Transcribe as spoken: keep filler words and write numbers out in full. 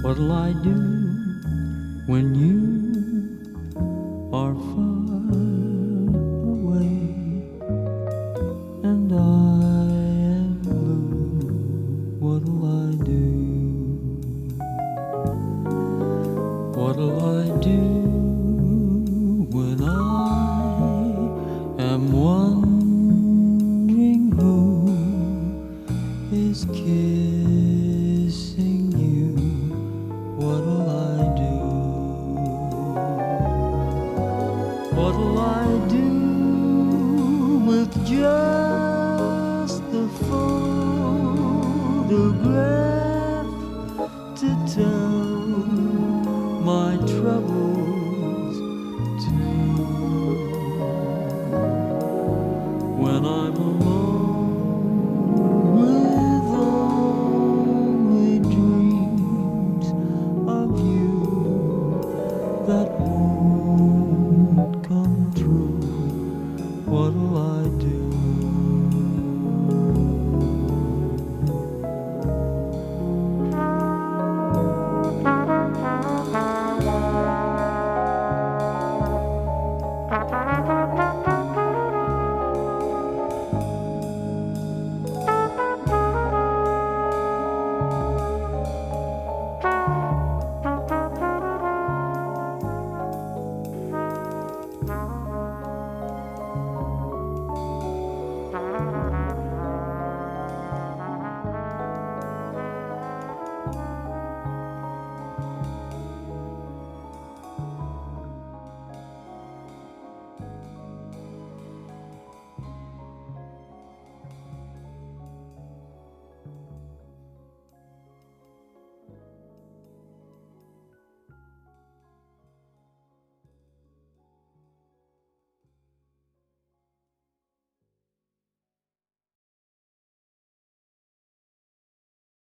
What'll I do when you are far away and I am blue? What'll I do? What'll I do when I am wondering who is kissing you? What'll I do? What'll I do with just the photograph to tell my trouble